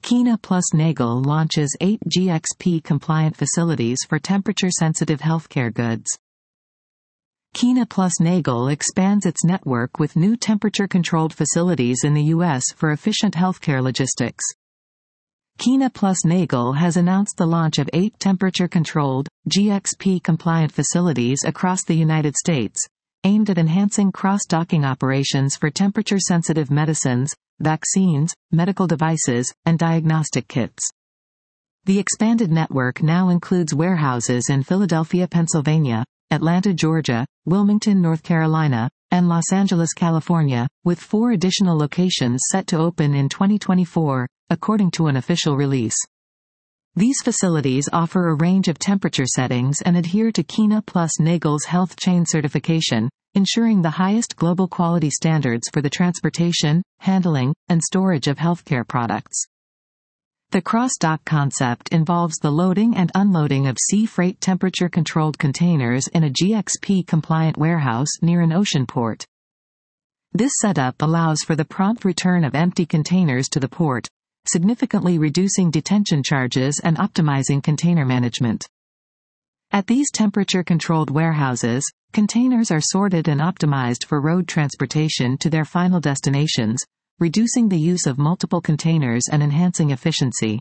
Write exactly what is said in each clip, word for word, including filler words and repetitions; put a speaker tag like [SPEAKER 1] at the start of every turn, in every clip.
[SPEAKER 1] Kina plus Nagel launches eight G X P-compliant facilities for temperature-sensitive healthcare goods. Kina plus Nagel expands its network with new temperature-controlled facilities in the U S for efficient healthcare logistics. Kina plus Nagel has announced the launch of eight temperature-controlled, G X P-compliant facilities across the United States, aimed at enhancing cross-docking operations for temperature-sensitive medicines, vaccines, medical devices, and diagnostic kits. The expanded network now includes warehouses in Philadelphia, Pennsylvania, Atlanta, Georgia, Wilmington, North Carolina, and Los Angeles, California, with four additional locations set to open in twenty twenty-four, according to an official release. These facilities offer a range of temperature settings and adhere to Kina plus Nagel's Health Chain certification, ensuring the highest global quality standards for the transportation, handling, and storage of healthcare products. The cross-dock concept involves the loading and unloading of sea freight temperature-controlled containers in a G X P-compliant warehouse near an ocean port. This setup allows for the prompt return of empty containers to the port, significantly reducing detention charges and optimizing container management. At these temperature-controlled warehouses, containers are sorted and optimized for road transportation to their final destinations, reducing the use of multiple containers and enhancing efficiency.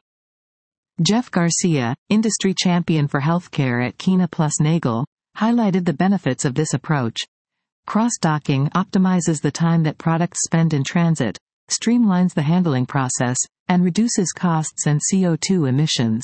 [SPEAKER 1] Jeff Garcia, industry champion for healthcare at Kina plus Nagel, highlighted the benefits of this approach. Cross-docking optimizes the time that products spend in transit, streamlines the handling process, and reduces costs and C O two emissions.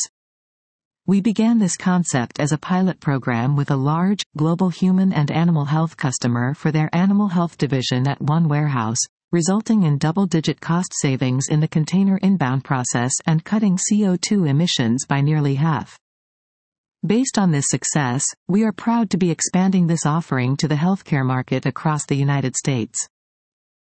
[SPEAKER 1] We began this concept as a pilot program with a large, global human and animal health customer for their animal health division at one warehouse, resulting in double-digit cost savings in the container inbound process and cutting C O two emissions by nearly half. Based on this success, we are proud to be expanding this offering to the healthcare market across the United States.